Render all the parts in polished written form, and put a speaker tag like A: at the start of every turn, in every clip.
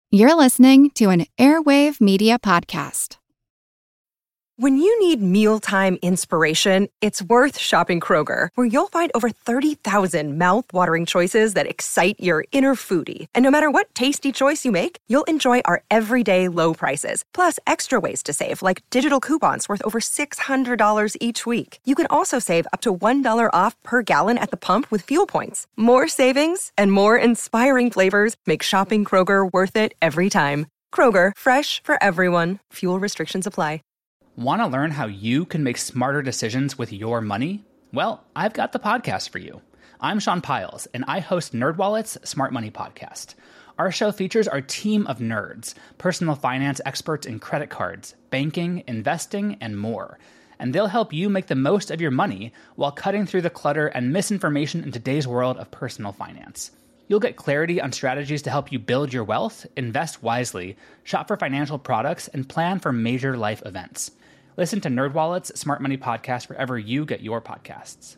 A: You're listening to an Airwave Media Podcast.
B: When you need mealtime inspiration, it's worth shopping Kroger, where you'll find over 30,000 mouth-watering choices that excite your inner foodie. And no matter what tasty choice you make, you'll enjoy our everyday low prices, plus extra ways to save, like digital coupons worth over $600 each week. You can also save up to $1 off per gallon at the pump with fuel points. More savings and more inspiring flavors make shopping Kroger worth it every time. Kroger, fresh for everyone. Fuel restrictions apply.
C: Want to learn how you can make smarter decisions with your money? Well, I've got the podcast for you. I'm Sean Piles, and I host NerdWallet's Smart Money Podcast. Our show features our team of nerds, personal finance experts in credit cards, banking, investing, and more. And they'll help you make the most of your money while cutting through the clutter and misinformation in today's world of personal finance. You'll get clarity on strategies to help you build your wealth, invest wisely, shop for financial products, and plan for major life events. Listen to NerdWallet's Smart Money Podcast wherever you get your podcasts.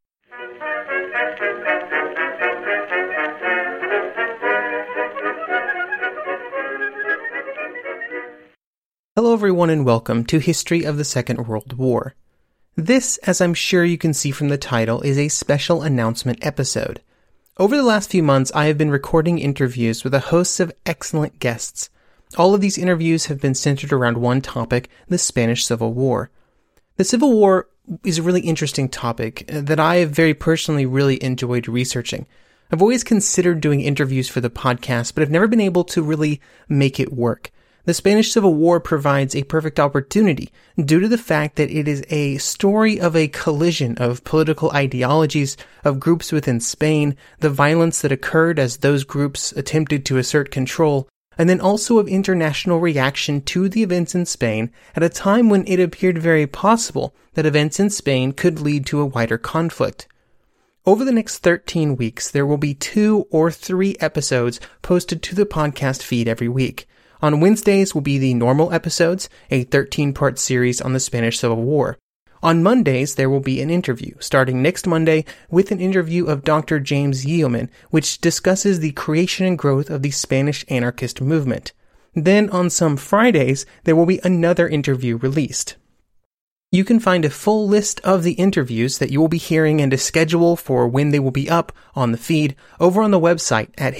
D: Hello everyone and welcome to History of the Second World War. This, as I'm sure you can see from the title, is a special announcement episode. Over the last few months, I have been recording interviews with a host of excellent guests. All of these interviews have been centered around one topic, the Spanish Civil War. The Civil War is a really interesting topic that I have very personally really enjoyed researching. I've always considered doing interviews for the podcast, but I've never been able to really make it work. The Spanish Civil War provides a perfect opportunity due to the fact that it is a story of a collision of political ideologies, of groups within Spain, the violence that occurred as those groups attempted to assert control, and then also of international reaction to the events in Spain at a time when it appeared very possible that events in Spain could lead to a wider conflict. Over the next 13 weeks, there will be 2 or 3 episodes posted to the podcast feed every week. On Wednesdays will be the normal episodes, a 13-part series on the Spanish Civil War. On Mondays, there will be an interview, starting next Monday with an interview of Dr. James Yeoman, which discusses the creation and growth of the Spanish anarchist movement. Then on some Fridays, there will be another interview released. You can find a full list of the interviews that you will be hearing and a schedule for when they will be up on the feed over on the website at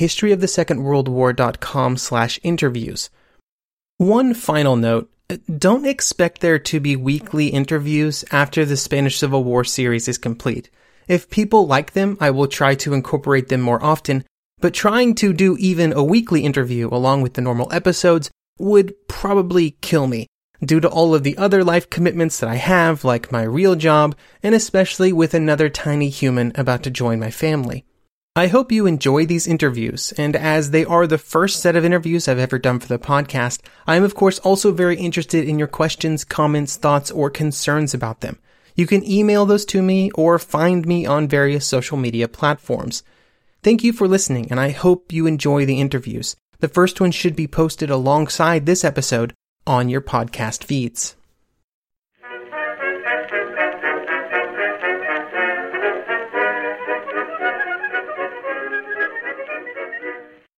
D: historyofthesecondworldwar.com/interviews. One final note. Don't expect there to be weekly interviews after the Spanish Civil War series is complete. If people like them, I will try to incorporate them more often, but trying to do even a weekly interview along with the normal episodes would probably kill me, due to all of the other life commitments that I have, like my real job, and especially with another tiny human about to join my family. I hope you enjoy these interviews, and as they are the first set of interviews I've ever done for the podcast, I am of course also very interested in your questions, comments, thoughts, or concerns about them. You can email those to me or find me on various social media platforms. Thank you for listening, and I hope you enjoy the interviews. The first one should be posted alongside this episode on your podcast feeds.